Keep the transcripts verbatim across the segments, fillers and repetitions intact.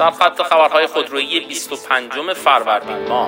سرخط خبرهای خودرویی بیست و پنجم فروردین ماه.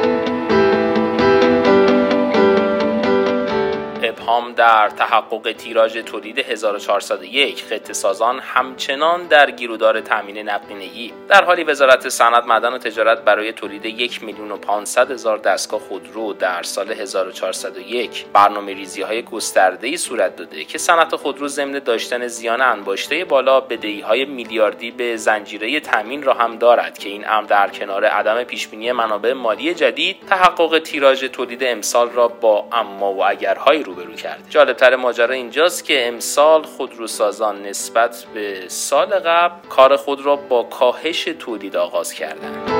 ابهام در تحقق تیراژ تولید هزار و چهارصد و یک. خطه‌سازان همچنان در گیرودار تامین نقدینگی. در حالی وزارت صنعت، معدن و تجارت برای تولید یک میلیون و پانصد هزار دستگاه خودرو در سال هزار و چهارصد و یک برنامه‌ریزی‌های گسترده‌ای صورت داده که صنعت خودرو ضمن داشتن زیان انباشته بالا، بدهی‌های میلیاردی به زنجیره تامین را هم دارد که این امر در کنار عدم پیشبینی منابع مالی جدید، تحقق تیراژ تولید امسال را با اما و اگرهای روبرو کرد. جالبتر ماجرا اینجاست که امسال خودروسازان نسبت به سال قبل کار خود را با کاهش تولید آغاز کردند.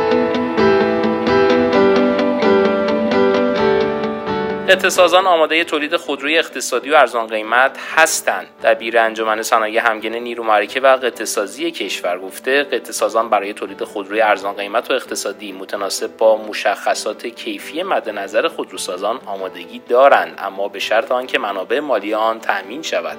خطه‌سازان آماده تولید خودروی اقتصادی و ارزان قیمت هستند. دبیر انجمن صنایع همگن نیرو معرکه و قطعه‌سازی کشور گفته خطه‌سازان برای تولید خودروی ارزان قیمت و اقتصادی متناسب با مشخصات کیفی مد نظر خودروسازان آمادگی دارند، اما به شرط آنکه منابع مالی آن تأمین شود.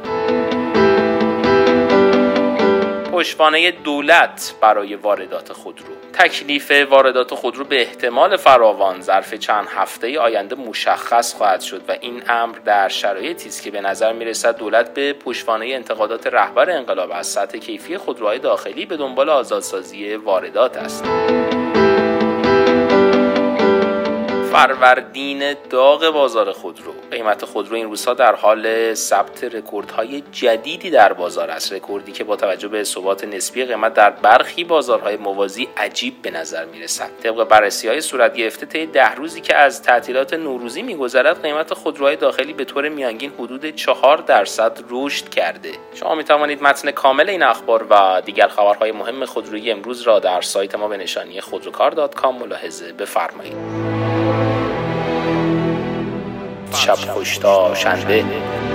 پشتوانه دولت برای واردات خودرو. تکلیف واردات خودرو به احتمال فراوان ظرف چند هفته آینده مشخص خواهد شد و این امر در شرایطی است که به نظر می‌رسد دولت به پشتوانه انتقادات رهبر انقلاب از سطح کیفی خودروهای داخلی به دنبال آزادسازی واردات است. فروردین داغ بازار خودرو. قیمت خودرو این روزها در حال ثبت رکوردهای جدیدی در بازار است، رکوردی که با توجه به ثبات نسبی قیمت در برخی بازارهای موازی عجیب به نظر میرسد. طبق بررسی‌های صورت گرفته طی ده روزی که از تعطیلات نوروزی می‌گذرد، قیمت خودروهای داخلی به طور میانگین حدود چهار درصد رشد کرده. شما می‌توانید متن کامل این اخبار و دیگر خبرهای مهم خودرویی امروز را در سایت ما به نشانی خودروکار دات کام ملاحظه بفرمایید. شب خوش تا شنبه.